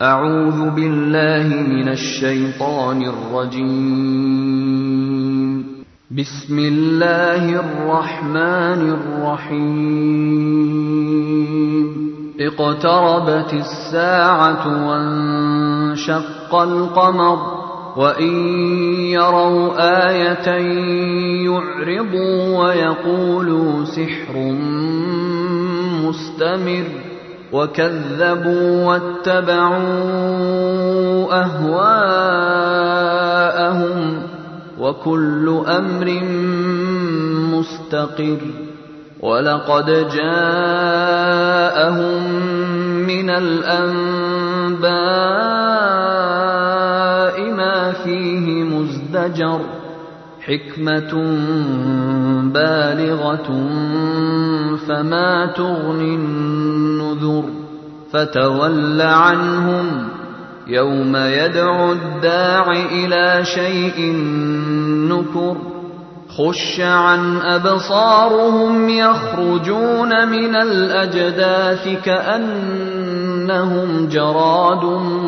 أعوذ بالله من الشيطان الرجيم. بسم الله الرحمن الرحيم. اقتربت الساعة وانشق القمر وإن يروا آية يعرضوا ويقولوا سحر مستمر وكذبوا واتبعوا أهواءهم وكل أمر مستقر. ولقد جاءهم من الأنباء ما فيه مزدجر حكمة بالغة فما تغني النذر. فتول عنهم يوم يدعو الداع إلى شيء نكر. خش عن أبصارهم يخرجون من الأجداث كأنهم جراد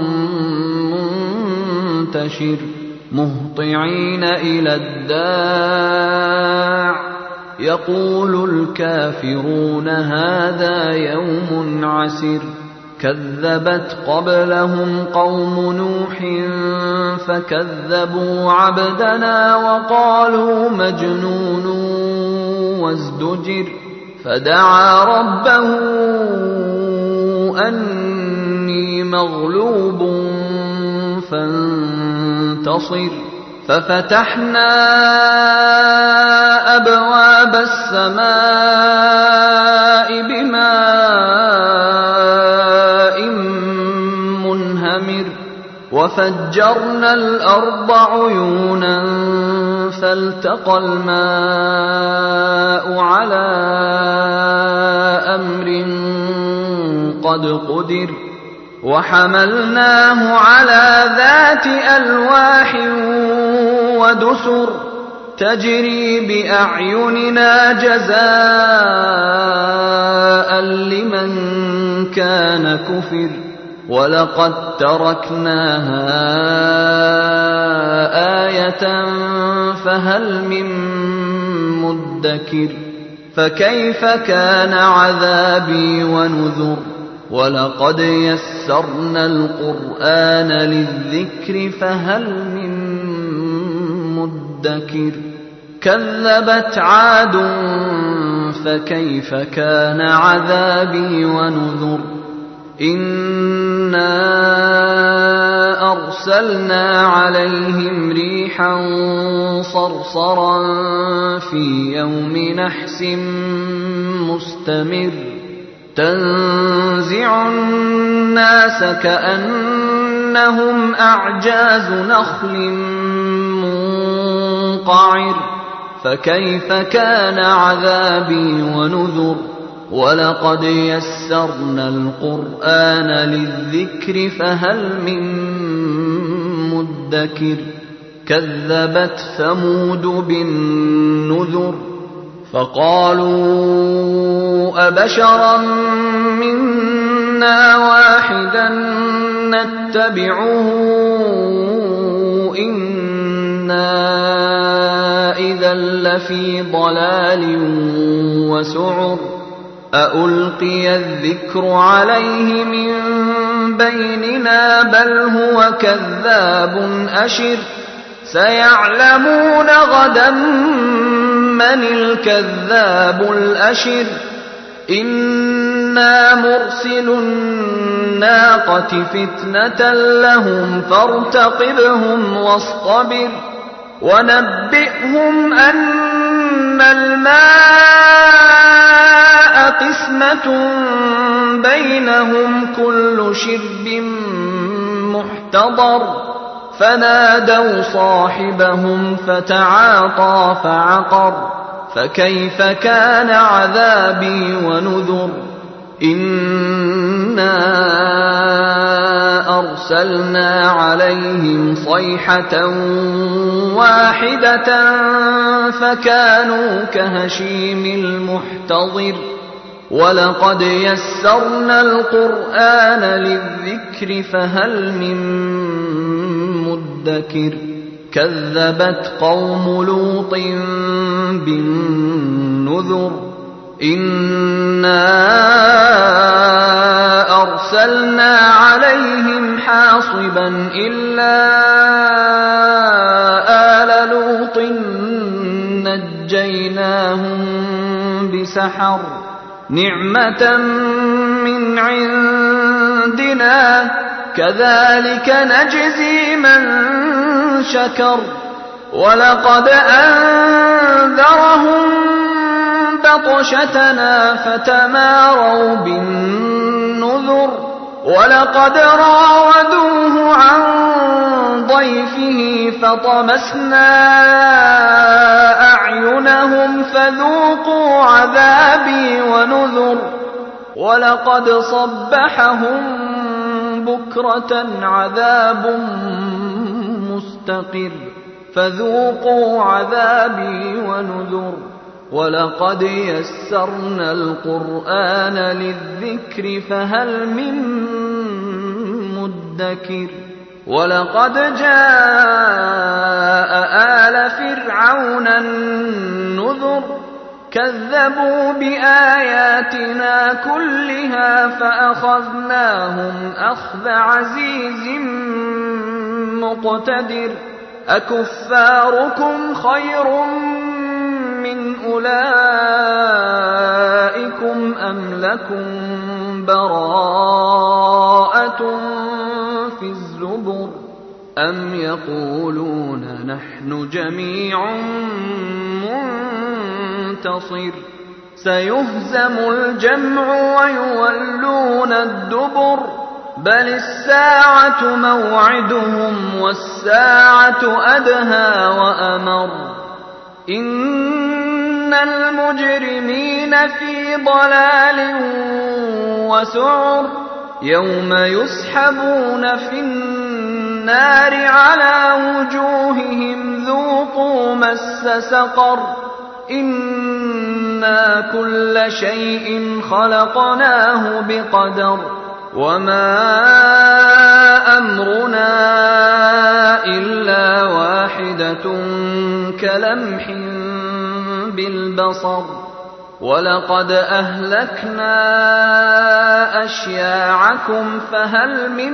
منتشر مهطعين إلى الداع يقول الكافرون هذا يوم عسر. كذبت قبلهم قوم نوح فكذبوا عبدنا وقالوا مجنون وازدجر. فدعا ربه أني مغلوب فانتصر. ففتحنا أبواب السماء بماء منهمر وفجرنا الأرض عيونا فالتقى الماء على أمر قد قدر. وحملناه على ذات ألواح ودسر تجري بأعيننا جزاء لمن كان كفر. ولقد تركناها آية فهل من مدكر. فكيف كان عذابي ونذر. ولقد يسرنا القرآن للذكر فهل من مدكر. كذبت عاد فكيف كان عذابي ونذر. إنا أرسلنا عليهم ريحا صرصرا في يوم نحس مستمر تنزع الناس كأنهم أعجاز نخل منقعر. فكيف كان عذابي ونذر. ولقد يسرنا القرآن للذكر فهل من مدكر. كذبت ثمود بالنذر فقالوا أبشرا منا واحدا نتبعه إنا إذا لفي ضلال وسعر. أألقي الذكر عليه من بيننا بل هو كذاب أشر. سيعلمون غدا من الكذاب الأشر. إنا مرسل الناقة فتنة لهم فارتقبهم واصطبر. ونبئهم أن الماء قسمة بينهم كل شرب محتضر. فنادوا صاحبهم فتعاطى فعقر. فكيف كان عذابي ونذر. إنا أرسلنا عليهم صيحة واحدة فكانوا كهشيم المحتضر. ولقد يسرنا القرآن للذكر فهل من مدكر كذبت قوم لوط بالنذر إنا أرسلنا عليهم حاصبا إلا آل لوط نجيناهم بسحر نعمة من عندنا كذلك نجزي من شكر ولقد أنذرهم بطشتنا فتماروا بالنذر ولقد راودوه عن ضيفه فطمسنا أعينهم فذوقوا عذابي ونذر ولقد صبحهم بكرة عذاب مستقر فذوقوا عذابي ونذر ولقد يسرنا القرآن للذكر فهل من مدكر ولقد جاء آل فرعون النذر كذبوا بآياتنا كلها فأخذناهم أخذ عزيز مقتدر أكفاركم خير من أولئكم أم لكم براءة في الزبر أم يقولون نحن جميع منتصر سيهزم الجمع ويولون الدبر بل الساعة موعدهم والساعة أدهى وأمر إن المجرمين في ضلال وسعر يوم يسحبون في النار على وجوههم ذوقوا مس سقر إنا كل شيء خلقناه بقدر وما أمرنا إلا واحدة كلمح بالبصر ولقد أهلكنا أشياعكم فهل من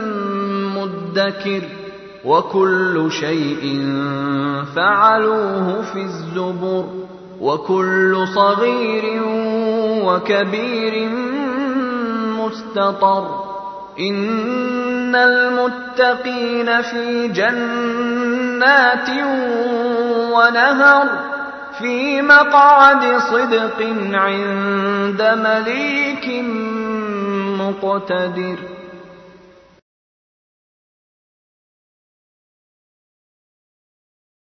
مدكر وكل شيء فعلوه في الزبر وكل صغير وكبير مستطر إن المتقين في جنات ونهر في مقعد صدق عند مليك مقتدر